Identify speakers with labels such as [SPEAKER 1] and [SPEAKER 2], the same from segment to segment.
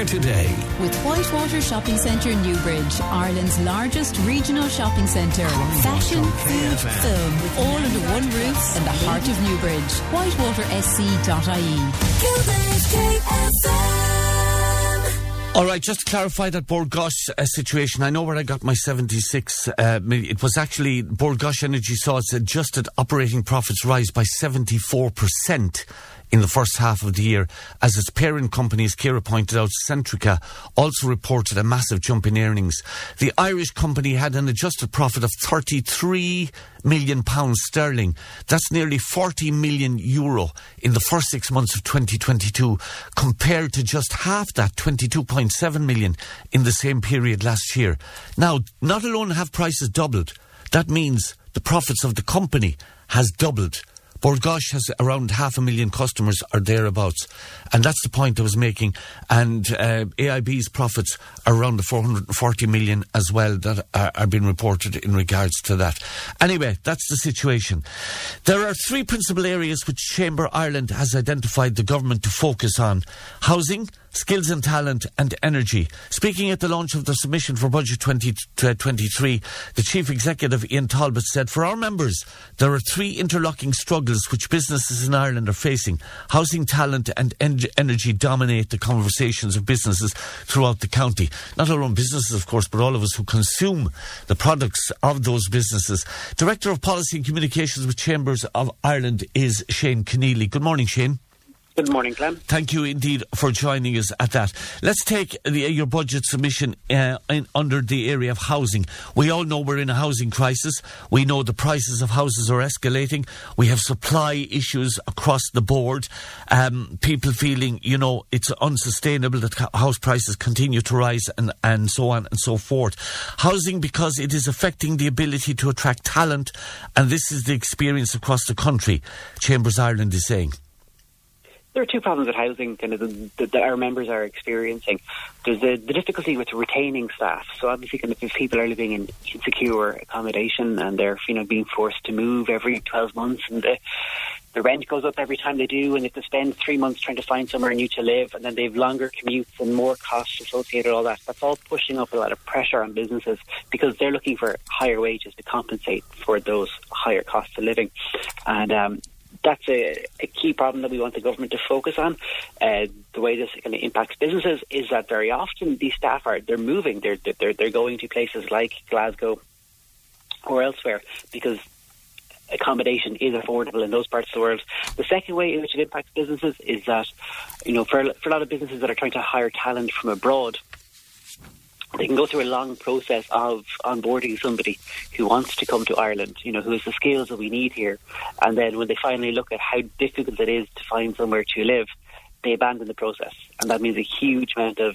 [SPEAKER 1] there today.
[SPEAKER 2] With Whitewater Shopping Centre Newbridge, Ireland's largest regional shopping centre. Fashion, food, film, all under one roof in the heart of Newbridge. WhitewaterSC.ie.
[SPEAKER 3] All right, just to clarify that Bord Gáis situation, I know where I got my 76 million. It was actually Bord Gáis Energy saw its adjusted operating profits rise by 74% in the first half of the year, as its parent company, as Ciara pointed out, Centrica, also reported a massive jump in earnings. The Irish company had an adjusted profit of £33 million sterling. That's nearly €40 million in the first 6 months of 2022, compared to just half that, 22.7 million, in the same period last year. Now, not alone have prices doubled, that means the profits of the company has doubled. Bord Gáis has around 500,000 customers or thereabouts. And that's the point I was making. And AIB's profits are around the 440 million as well that are being reported in regards to that. Anyway, that's the situation. There are three principal areas which Chamber Ireland has identified the government to focus on: housing, skills and talent, and energy. Speaking at the launch of the submission for Budget 2023, the Chief Executive, Ian Talbot, said, "For our members, there are three interlocking struggles which businesses in Ireland are facing. Housing, talent and energy dominate the conversations of businesses throughout the county." Not alone businesses, of course, but all of us who consume the products of those businesses. Director of Policy and Communications with Chambers of Ireland is Shane Keneally. Good morning, Shane.
[SPEAKER 4] Good morning, Clem.
[SPEAKER 3] Thank you indeed for joining us at that. Let's take your budget submission under the area of housing. We all know we're in a housing crisis. We know the prices of houses are escalating. We have supply issues across the board. People feeling, it's unsustainable that house prices continue to rise and so on and so forth. Housing, because it is affecting the ability to attract talent, and this is the experience across the country, Chambers Ireland is saying.
[SPEAKER 4] There are two problems with housing that our members are experiencing. There's the difficulty with retaining staff. So obviously if people are living in insecure accommodation and they're being forced to move every 12 months, and the rent goes up every time they do, and they have to spend 3 months trying to find somewhere new to live, and then they have longer commutes and more costs associated with all that. That's all pushing up a lot of pressure on businesses because they're looking for higher wages to compensate for those higher costs of living. And that's a key problem that we want the government to focus on. The way this kind of impacts businesses is that very often these staff they're moving. They're going to places like Glasgow or elsewhere because accommodation is affordable in those parts of the world. The second way in which it impacts businesses is that, for a lot of businesses that are trying to hire talent from abroad, they can go through a long process of onboarding somebody who wants to come to Ireland, who has the skills that we need here. And then when they finally look at how difficult it is to find somewhere to live, they abandon the process. And that means a huge amount of,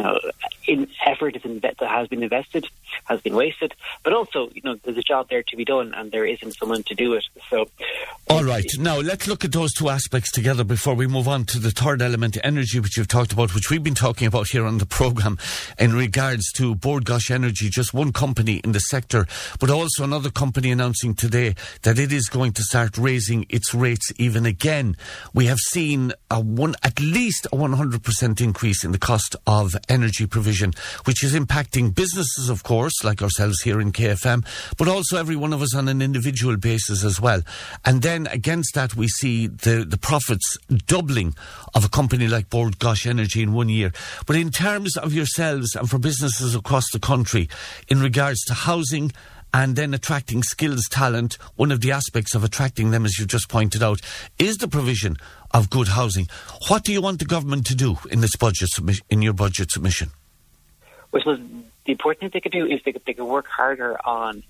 [SPEAKER 4] effort that has been invested, has been wasted. But also, there's a job there to be done and there isn't someone to do it. So,
[SPEAKER 3] all right. Now, let's look at those two aspects together before we move on to the third element, energy, which you've talked about, which we've been talking about here on the programme in regards to Bord Gáis Energy, just one company in the sector, but also another company announcing today that it is going to start raising its rates even again. We have seen at least a 100% increase in the cost of energy provision, which is impacting businesses, of course, like ourselves here in KFM, but also every one of us on an individual basis as well. And then against that, we see the profits doubling of a company like Bord Gáis Energy in 1 year. But in terms of yourselves and for businesses across the country, in regards to housing and then attracting skills, talent, one of the aspects of attracting them, as you just pointed out, is the provision of good housing. What do you want the government to do in this in your budget submission?
[SPEAKER 4] Well, so the important thing they could do is they could work harder on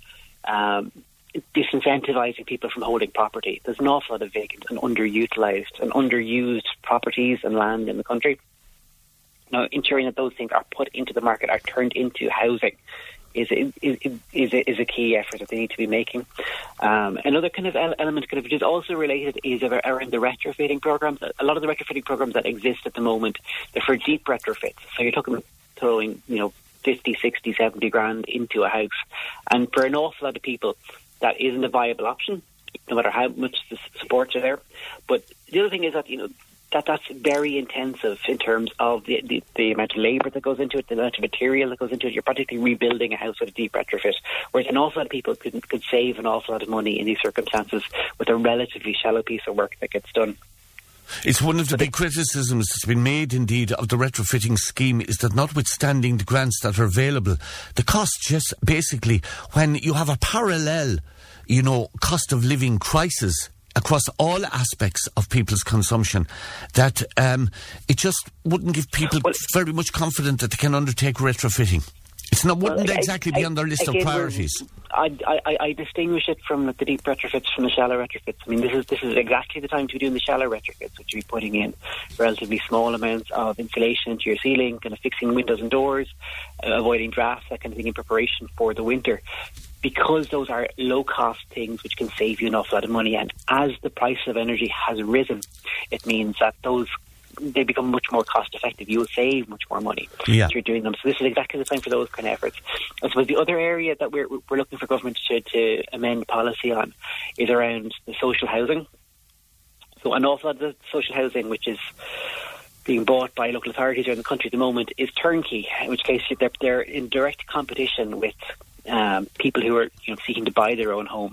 [SPEAKER 4] disincentivising people from holding property. There's an awful lot of vacant and underutilised and underused properties and land in the country. Now, ensuring that those things are put into the market, are turned into housing, is a key effort that they need to be making. Another kind of element which is also related is around the retrofitting programs. A lot of the retrofitting programs that exist at the moment, they're for deep retrofits. So you're talking about throwing 50, 60, 70 grand into a house. And for an awful lot of people, that isn't a viable option, no matter how much the supports are there. But the other thing is that, that's very intensive in terms of the amount of labour that goes into it, the amount of material that goes into it. You're practically rebuilding a house with a deep retrofit, whereas an awful lot of people could save an awful lot of money in these circumstances with a relatively shallow piece of work that gets done.
[SPEAKER 3] It's one of the big criticisms that's been made, indeed, of the retrofitting scheme is that notwithstanding the grants that are available, the cost just basically, when you have a parallel, cost of living crisis across all aspects of people's consumption, that it just wouldn't give people very much confidence that they can undertake retrofitting. It's not wouldn't exactly be on their list of priorities.
[SPEAKER 4] I distinguish it from the deep retrofits from the shallow retrofits. I mean, this is exactly the time to be doing the shallow retrofits, which would be putting in relatively small amounts of insulation into your ceiling, kind of fixing windows and doors, avoiding drafts, that kind of thing, in preparation for the winter. Because those are low-cost things which can save you an awful lot of money. And as the price of energy has risen, it means that they become much more cost-effective. You will save much more money through doing them. So this is exactly the time for those kind of efforts. I suppose the other area that we're looking for government to amend policy on is around the social housing. So an awful lot of the social housing which is being bought by local authorities around the country at the moment is turnkey, in which case they're in direct competition with people who are seeking to buy their own home.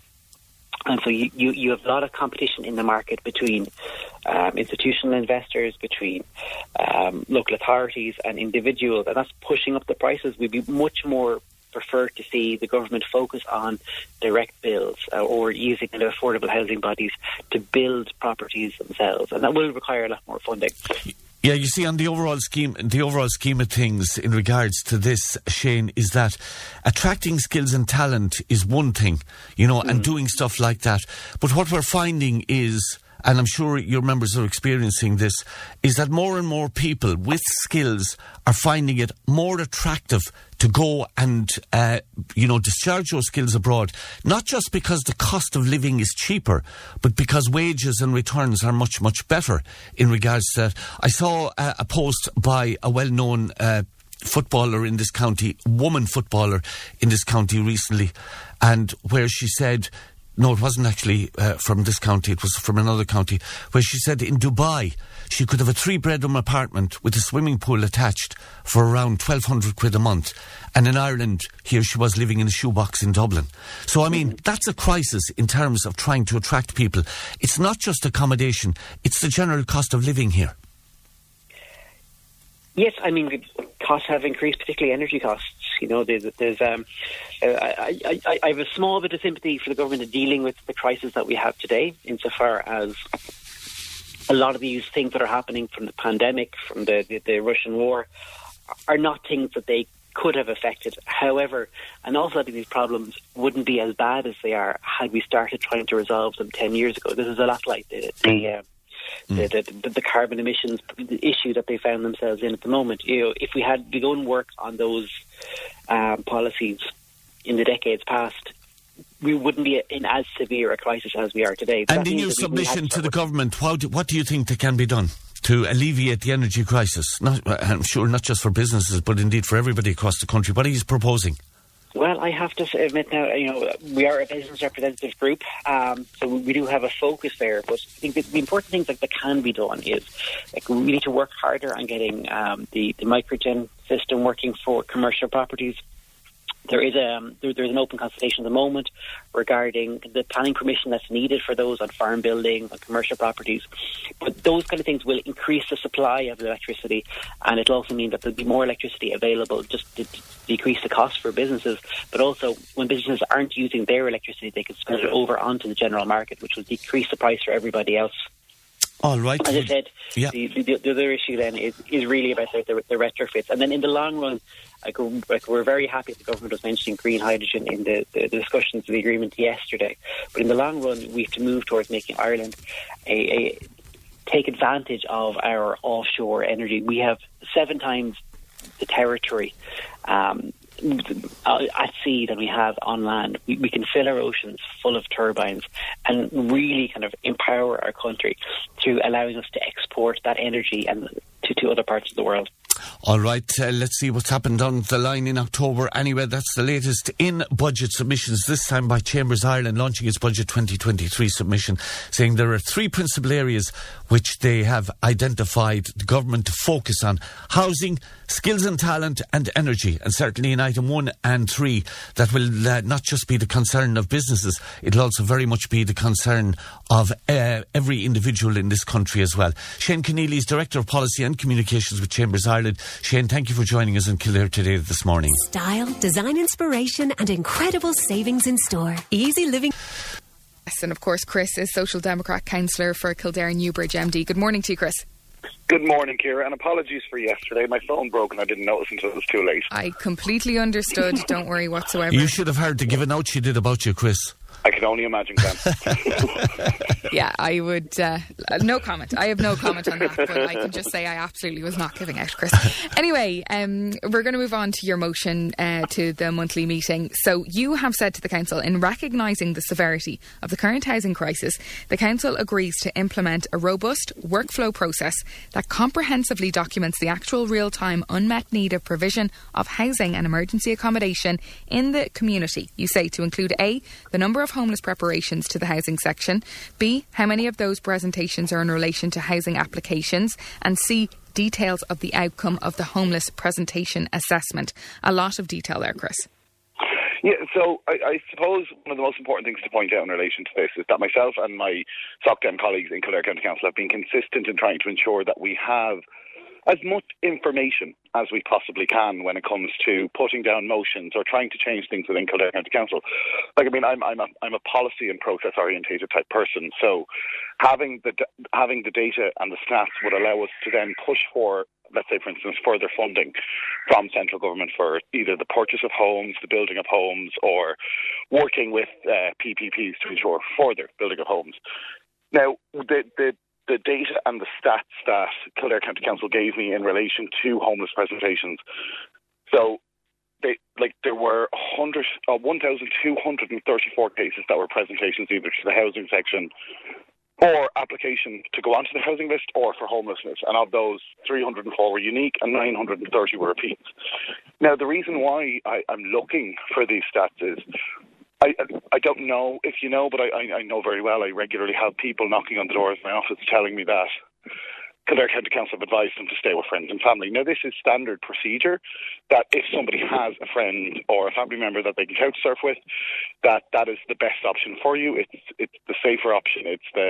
[SPEAKER 4] And so you have a lot of competition in the market between institutional investors, between local authorities and individuals, and that's pushing up the prices. We'd be much more prefer to see the government focus on direct builds or using affordable housing bodies to build properties themselves, and that will require a lot more funding.
[SPEAKER 3] Yeah, you see, on the overall scheme of things in regards to this, Shane, is that attracting skills and talent is one thing, and doing stuff like that. But what we're finding is, and I'm sure your members are experiencing this, is that more and more people with skills are finding it more attractive to go and, discharge those skills abroad, not just because the cost of living is cheaper, but because wages and returns are much, much better in regards to that. I saw a post by a well-known footballer in this county, woman footballer in this county recently, and where she said, no, it wasn't actually from this county, it was from another county, where she said in Dubai she could have a 3-bedroom apartment with a swimming pool attached for around 1,200 quid a month. And in Ireland, here she was living in a shoebox in Dublin. So, I mean, that's a crisis in terms of trying to attract people. It's not just accommodation, it's the general cost of living here.
[SPEAKER 4] Yes, I mean, costs have increased, particularly energy costs. There's I have a small bit of sympathy for the government in dealing with the crisis that we have today, insofar as a lot of these things that are happening from the pandemic, from the Russian war, are not things that they could have affected. However, an awful lot of these problems wouldn't be as bad as they are had we started trying to resolve them 10 years ago. This is a lot like the carbon emissions issue that they found themselves in at the moment. If we had begun work on those policies in the decades past, we wouldn't be in as severe a crisis as we are today.
[SPEAKER 3] And in your submission to the government, what do you think that can be done to alleviate the energy crisis? I'm sure not just for businesses, but indeed for everybody across the country. What are you proposing?
[SPEAKER 4] Well, I have to admit now, we are a business representative group, so we do have a focus there. But I think the important things that can be done is, we need to work harder on getting the microgen system working for commercial properties. There is there's an open consultation at the moment regarding the planning permission that's needed for those on farm building, on commercial properties. But those kind of things will increase the supply of electricity, and it'll also mean that there'll be more electricity available, just to decrease the cost for businesses. But also, when businesses aren't using their electricity, they can spread it over onto the general market, which will decrease the price for everybody else.
[SPEAKER 3] All right.
[SPEAKER 4] As I said, the other issue then is really about the retrofits. And then in the long run, we're very happy that the government was mentioning green hydrogen in the discussions of the agreement yesterday. But in the long run, we have to move towards making Ireland take advantage of our offshore energy. We have 7 times the territory at sea than we have on land. We can fill our oceans full of turbines and really kind of empower our country through allowing us to export that energy and to other parts of the world.
[SPEAKER 3] All right, let's see what's happened down the line in October. Anyway, that's the latest in budget submissions, this time by Chambers Ireland, launching its Budget 2023 submission, saying there are 3 principal areas which they have identified the government to focus on: housing, skills and talent, and energy. And certainly in item 1 and 3, that will not just be the concern of businesses, it'll also very much be the concern of every individual in this country as well. Shane Keneally is Director of Policy and Communications with Chambers Ireland. Shane, thank you for joining us in Kildare today this morning.
[SPEAKER 1] Style, design inspiration and incredible savings in store. Easy living.
[SPEAKER 5] Yes, and of course Chris is Social Democrat Councillor for Kildare Newbridge MD. Good morning to you, Chris.
[SPEAKER 6] Good morning, Ciara, and apologies for yesterday. My phone broke and I didn't notice until it was too late.
[SPEAKER 5] I completely understood. Don't worry whatsoever.
[SPEAKER 3] You should have heard the giving out she did about you, Chris.
[SPEAKER 6] I can only imagine, Glenn.
[SPEAKER 5] Yeah, I would... no comment. I have no comment on that, but I can just say I absolutely was not giving out, Chris. Anyway, we're going to move on to your motion to the monthly meeting. So you have said to the Council, in recognising the severity of the current housing crisis, the Council agrees to implement a robust workflow process that comprehensively documents the actual real-time unmet need of provision of housing and emergency accommodation in the community. You say to include A, the number of homeless preparations to the housing section, B, how many of those presentations are in relation to housing applications, and C, details of the outcome of the homeless presentation assessment. A lot of detail there, Chris.
[SPEAKER 6] Yeah, so I suppose one of the most important things to point out in relation to this is that myself and my SocDem colleagues in Kildare County Council have been consistent in trying to ensure that we have as much information as we possibly can when it comes to putting down motions or trying to change things within Kildare County Council. Like, I mean, I'm a policy and process orientated type person, so having the data and the stats would allow us to then push for, let's say, for instance, further funding from central government for either the purchase of homes, the building of homes, or working with PPPs to ensure further building of homes. Now, the data and the stats that Kildare County Council gave me in relation to homeless presentations. So, there were 1,234 cases that were presentations either to the housing section or application to go onto the housing list or for homelessness. And of those, 304 were unique and 930 were repeats. Now, the reason why I'm looking for these stats is I don't know if you know, but I know very well. I regularly have people knocking on the doors of my office telling me that Kildare County Council have advised them to stay with friends and family. Now, this is standard procedure, that if somebody has a friend or a family member that they can couch surf with, that is the best option for you. It's the safer option.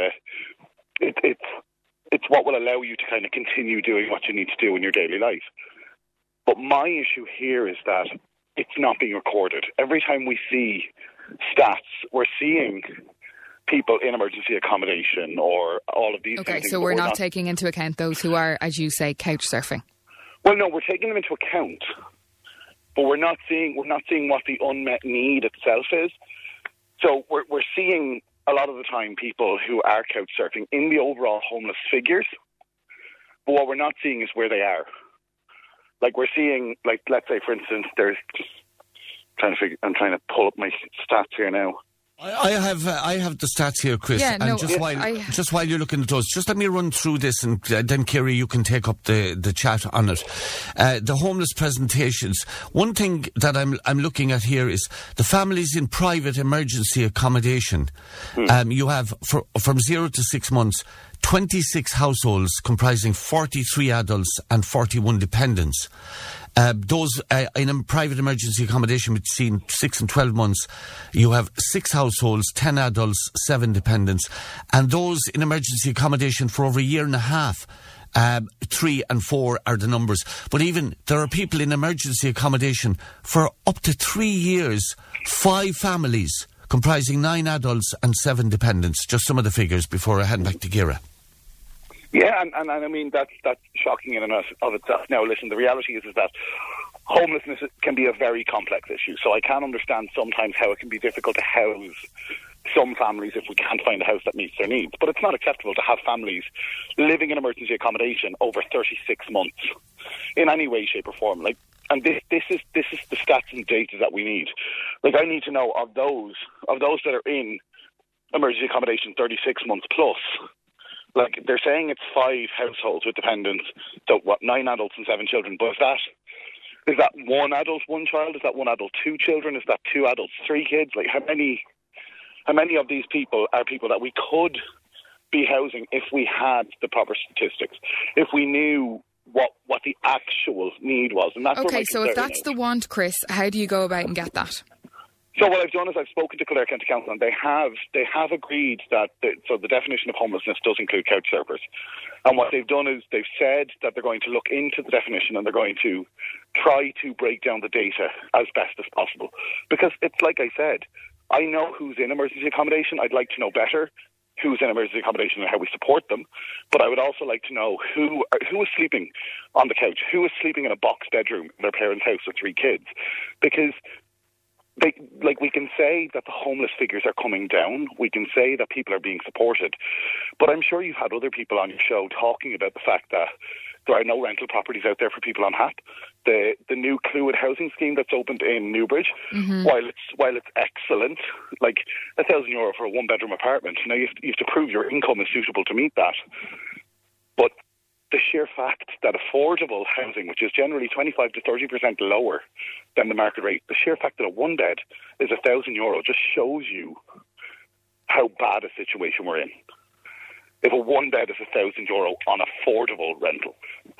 [SPEAKER 6] It's what will allow you to kind of continue doing what you need to do in your daily life. But my issue here is that it's not being recorded. Every time we see stats, we're seeing people in emergency accommodation or all of these things.
[SPEAKER 5] Okay, so we're not taking into account those who are, as you say, couch surfing.
[SPEAKER 6] Well, no, we're taking them into account, but we're not seeing what the unmet need itself is. So we're seeing a lot of the time people who are couch surfing in the overall homeless figures, but what we're not seeing is where they are. Like, we're seeing, like, let's say, for instance, I'm trying to pull up my stats here now.
[SPEAKER 3] I have the stats here, Chris.
[SPEAKER 5] Yeah,
[SPEAKER 3] and just while you're looking at those, just let me run through this, and then, Ciara, you can take up the chat on it. The homeless presentations. One thing that I'm looking at here is the families in private emergency accommodation. You have from 0 to 6 months, 26 households comprising 43 adults and 41 dependents. Those in a private emergency accommodation between 6 and 12 months, you have 6 households, 10 adults, 7 dependents. And those in emergency accommodation for over a year and a half, 3 and 4 are the numbers. But even there are people in emergency accommodation for up to 3 years, 5 families comprising 9 adults and 7 dependents. Just some of the figures before I hand back to Ciara.
[SPEAKER 6] Yeah, and I mean, that's shocking in and of itself. Now, listen, the reality is that homelessness can be a very complex issue. So I can understand sometimes how it can be difficult to house some families if we can't find a house that meets their needs. But it's not acceptable to have families living in emergency accommodation over 36 months in any way, shape or form. Like, and this is the stats and data that we need. Like, I need to know of those that are in emergency accommodation 36 months plus, Like, they're saying it's 5 households with dependents, so 9 adults and 7 children, but is that 1 adult, 1 child? Is that 1 adult, 2 children? Is that 2 adults, 3 kids? Like, how many of these people are people that we could be housing if we had the proper statistics, if we knew what the actual need was? And that's
[SPEAKER 5] okay, so if that's the want, Chris, how do you go about and get that?
[SPEAKER 6] So what I've done is I've spoken to Kildare County Council, and they have agreed that the definition of homelessness does include couch surfers. And what they've done is they've said that they're going to look into the definition, and they're going to try to break down the data as best as possible. Because it's like I said, I know who's in emergency accommodation. I'd like to know better who's in emergency accommodation and how we support them. But I would also like to know who is sleeping on the couch, who is sleeping in a box bedroom in their parents' house with 3 kids. Because we can say that the homeless figures are coming down. We can say that people are being supported. But I'm sure you've had other people on your show talking about the fact that there are no rental properties out there for people on HAP. The new Clúid housing scheme that's opened in Newbridge, while it's excellent, like €1,000 for a 1-bedroom apartment, you have to prove your income is suitable to meet that. But the sheer fact that affordable housing, which is generally 25 to 30% lower than the market rate, the sheer fact that a 1-bed is €1,000 just shows you how bad a situation we're in. If a 1-bed is €1,000 on affordable rental.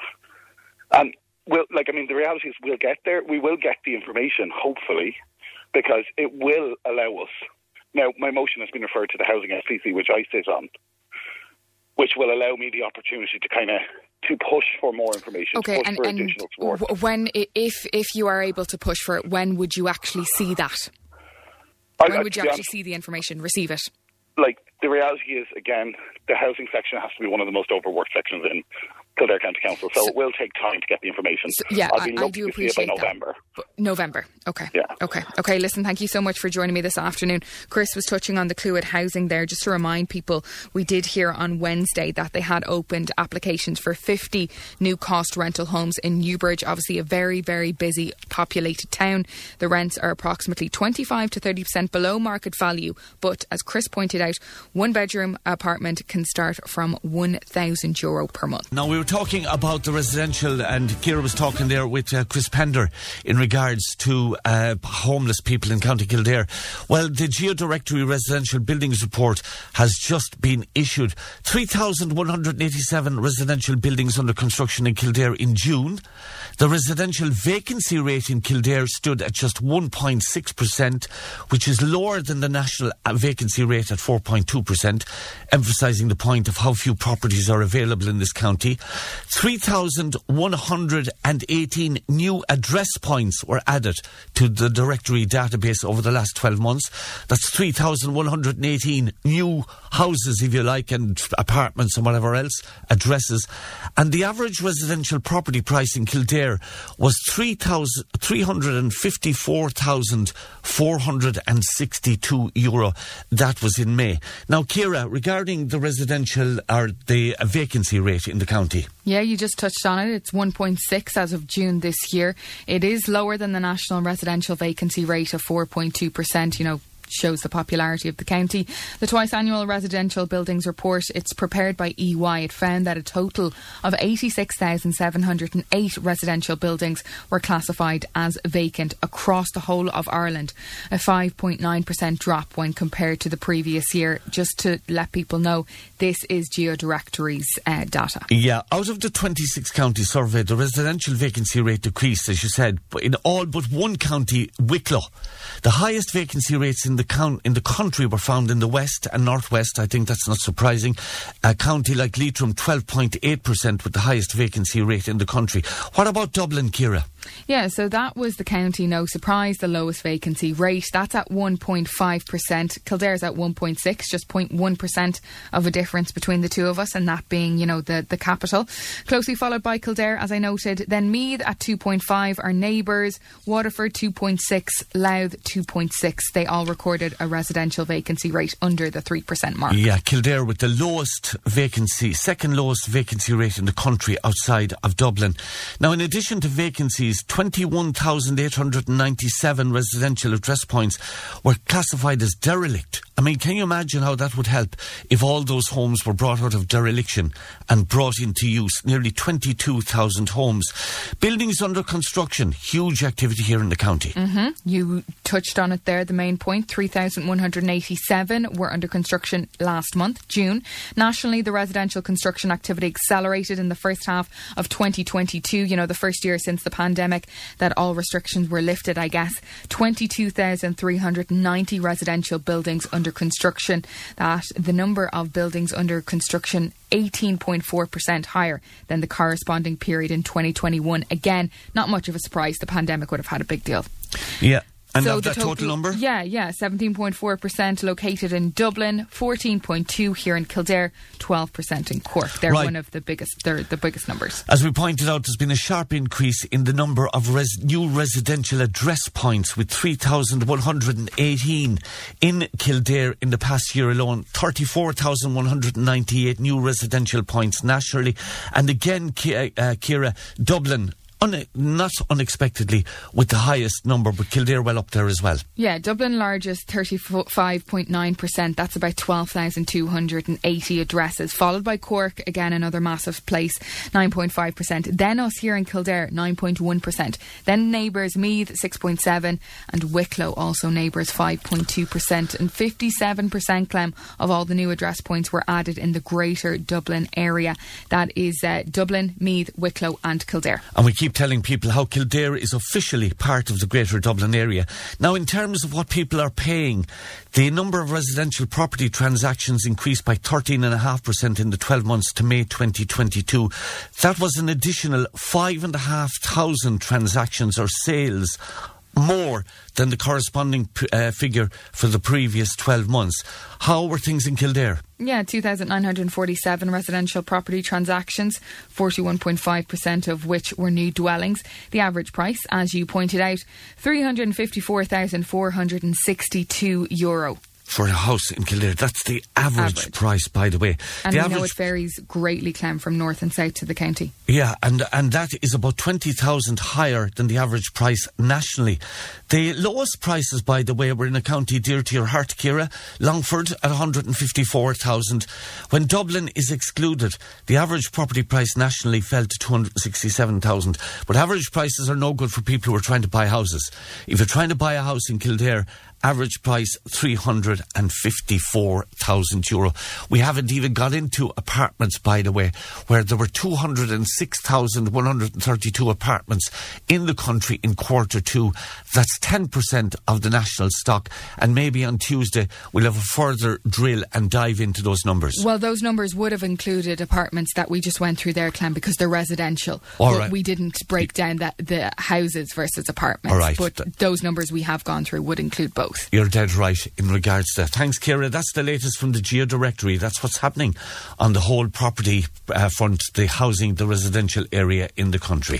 [SPEAKER 6] And the reality is we'll get there. We will get the information, hopefully, because it will allow us. Now, my motion has been referred to the Housing SPC, which I sit on, which will allow me the opportunity to push for more information,
[SPEAKER 5] okay,
[SPEAKER 6] to push for additional support.
[SPEAKER 5] When, if you are able to push for it, when would you actually see that? When would you actually see the information, receive it?
[SPEAKER 6] Like, the reality is, again, the housing section has to be one of the most overworked sections in Kildare County Council, so it will take time to get the information.
[SPEAKER 5] I do appreciate
[SPEAKER 6] that. November.
[SPEAKER 5] November, okay.
[SPEAKER 6] Yeah.
[SPEAKER 5] Okay, listen, thank you so much for joining me this afternoon. Chris was touching on the Clúid housing there. Just to remind people, we did hear on Wednesday that they had opened applications for 50 new cost rental homes in Newbridge, obviously a very, very busy, populated town. The rents are approximately 25 to 30% below market value, but as Chris pointed out, 1-bedroom apartment can start from €1,000 per month.
[SPEAKER 3] Now, we were talking about the residential, and Ciara was talking there with Chris Pender in regards to homeless people in County Kildare. Well, the Geodirectory Residential Buildings Report has just been issued. 3,187 residential buildings under construction in Kildare in June. The residential vacancy rate in Kildare stood at just 1.6%, which is lower than the national vacancy rate at 4.2%, emphasising the point of how few properties are available in this county. 3,118 new address points were added to the directory database over the last 12 months. That's 3,118 new houses, if you like, and apartments and whatever else, addresses. And the average residential property price in Kildare was €354,462. That was in May. Now, Ciara, regarding the residential or the vacancy rate in the county.
[SPEAKER 5] Yeah, you just touched on it. It's 1.6 as of June this year. It is lower than the national residential vacancy rate of 4.2%, shows the popularity of the county. The twice annual residential buildings report, it's prepared by EY. It found that a total of 86,708 residential buildings were classified as vacant across the whole of Ireland, a 5.9% drop when compared to the previous year. Just to let people know, this is Geodirectory's data.
[SPEAKER 3] Yeah, out of the 26 counties surveyed, the residential vacancy rate decreased, as you said, in all but one county, Wicklow. The highest vacancy rates in the country were found in the west and northwest. I think that's not surprising. A county like Leitrim, 12.8% with the highest vacancy rate in the country. What about Dublin, Ciara?
[SPEAKER 5] Yeah, so that was the county, no surprise, the lowest vacancy rate. That's at 1.5%. Kildare's at 1.6%, just 0.1% of a difference between the two of us, and that being, the capital. Closely followed by Kildare, as I noted. Then Meath at 2.5%, our neighbours. Waterford 2.6%, Louth 2.6%. They all recorded a residential vacancy rate under the 3% mark.
[SPEAKER 3] Yeah, Kildare with the second lowest vacancy rate in the country outside of Dublin. Now, in addition to vacancies, 21,897 residential address points were classified as derelict I mean, can you imagine how that would help if all those homes were brought out of dereliction and brought into use? Nearly 22,000 homes. Buildings under construction. Huge activity here in the county.
[SPEAKER 5] Mm-hmm. You touched on it there, the main point. 3,187 were under construction last month, June. Nationally, the residential construction activity accelerated in the first half of 2022. You know, the first year since the pandemic that all restrictions were lifted, I guess. 22,390 residential buildings under construction. That the number of buildings under construction 18.4% higher than the corresponding period in 2021. Again, not much of a surprise. The pandemic would have had a big deal.
[SPEAKER 3] Yeah. And
[SPEAKER 5] so
[SPEAKER 3] of that total number?
[SPEAKER 5] Yeah, 17.4% located in Dublin, 14.2% here in Kildare, 12% in Cork. They're one of the biggest, they're the biggest numbers.
[SPEAKER 3] As we pointed out, there's been a sharp increase in the number of new residential address points, with 3,118 in Kildare in the past year alone, 34,198 new residential points nationally. And again, Ciara, Dublin, not unexpectedly, with the highest number, but Kildare well up there as well. Yeah,
[SPEAKER 5] Dublin largest, 35.9%. That's about 12,280 addresses. Followed by Cork, again another massive place, 9.5%. Then us here in Kildare, 9.1%. Then neighbours Meath, 6.7%, and Wicklow also neighbours, 5.2%. And 57%, Clem, of all the new address points were added in the Greater Dublin area. That is Dublin, Meath, Wicklow and Kildare.
[SPEAKER 3] And we keep telling people how Kildare is officially part of the Greater Dublin area. Now, in terms of what people are paying, the number of residential property transactions increased by 13.5% in the 12 months to May 2022. That was an additional 5,500 transactions or sales more than the corresponding figure for the previous 12 months. How were things in Kildare?
[SPEAKER 5] Yeah, 2,947 residential property transactions, 41.5% of which were new dwellings. The average price, as you pointed out, €354,462.
[SPEAKER 3] For a house in Kildare. That's the average price, by the way.
[SPEAKER 5] And we know it varies greatly, Clem, from north and south to the county.
[SPEAKER 3] Yeah, and that is about 20,000 higher than the average price nationally. The lowest prices, by the way, were in a county dear to your heart, Ciara, Longford at 154,000. When Dublin is excluded, the average property price nationally fell to 267,000. But average prices are no good for people who are trying to buy houses. If you're trying to buy a house in Kildare, average price €354,000. We haven't even got into apartments, by the way, where there were 206,132 apartments in the country in Q2. That's 10% of the national stock. And maybe on Tuesday we'll have a further drill and dive into those numbers.
[SPEAKER 5] Well, those numbers would have included apartments that we just went through there, Clem, because they're residential. But we didn't break down the houses versus apartments.
[SPEAKER 3] All right.
[SPEAKER 5] But those numbers we have gone through would include both.
[SPEAKER 3] You're dead right in regards to that. Thanks, Ciara. That's the latest from the Geo Directory. That's what's happening on the whole property front, the housing, the residential area in the country.